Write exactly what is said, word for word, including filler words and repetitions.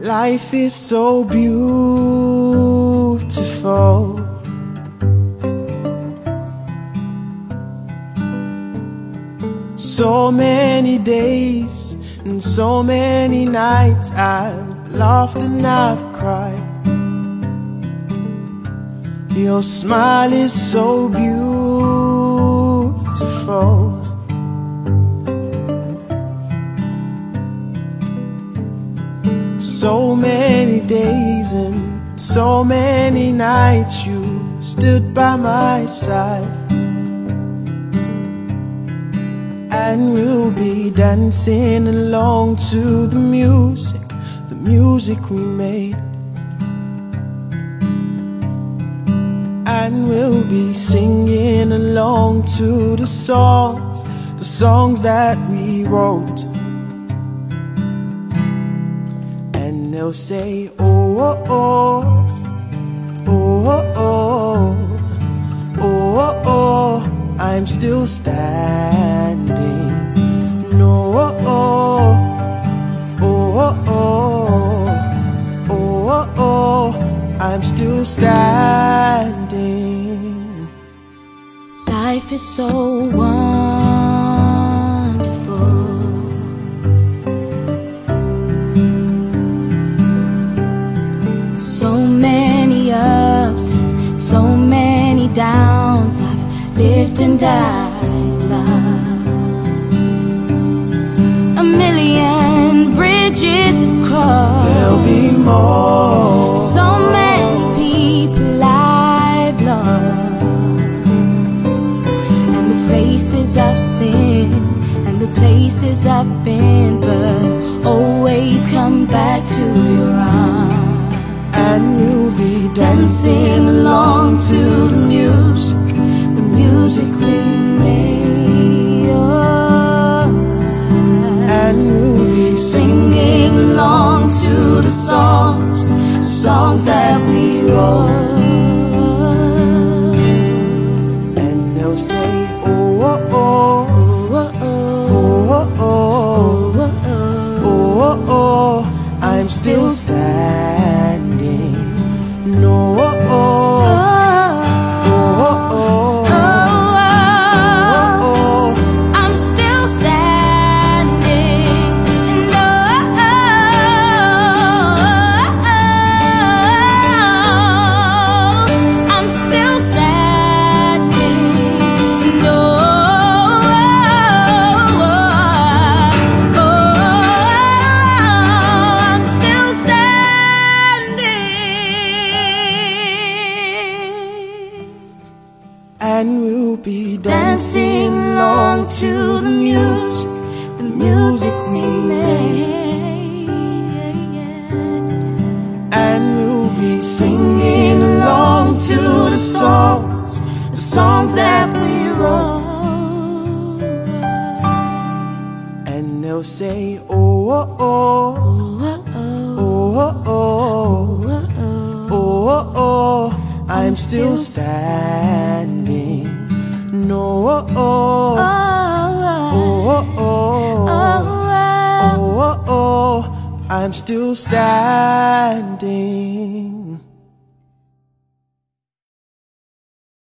Life is so beautiful. So many days and so many nights I've laughed and I've cried. Your smile is so beautiful. So many days and so many nights you stood by my side. And we'll be dancing along to the music, the music we made. And we'll be singing along to the songs, the songs that we wrote. And they'll say, oh, oh, oh, oh, oh, oh, oh, oh, I'm still standing. No, oh, oh, oh, oh, oh, oh, I'm still standing. Life is so wonderful. So many ups and so many downs. I've lived and died, love. A million bridges have crossed. There'll be more. So many people I've lost, and the faces I've seen and the places I've been, but always come back to your arms. And we'll be dancing along to the music, the music we made. Oh, and we'll be singing along to the songs, the songs that we wrote. And they'll say, oh, oh, oh, Oh, oh, oh, oh, oh, oh, oh, oh, I'm still standing. No, oh, oh, oh, oh, oh, I'm still standing. No, I'm still standing. No, I'm still standing. and we'll be Dancing along to the music, the music we made. and we'll be singing along to the songs, The songs that we wrote. and they'll say, oh, oh, oh, Oh, oh, oh, oh, oh, oh, oh, I'm still standing. No, oh, oh, oh, oh, oh, oh, oh, I'm still standing.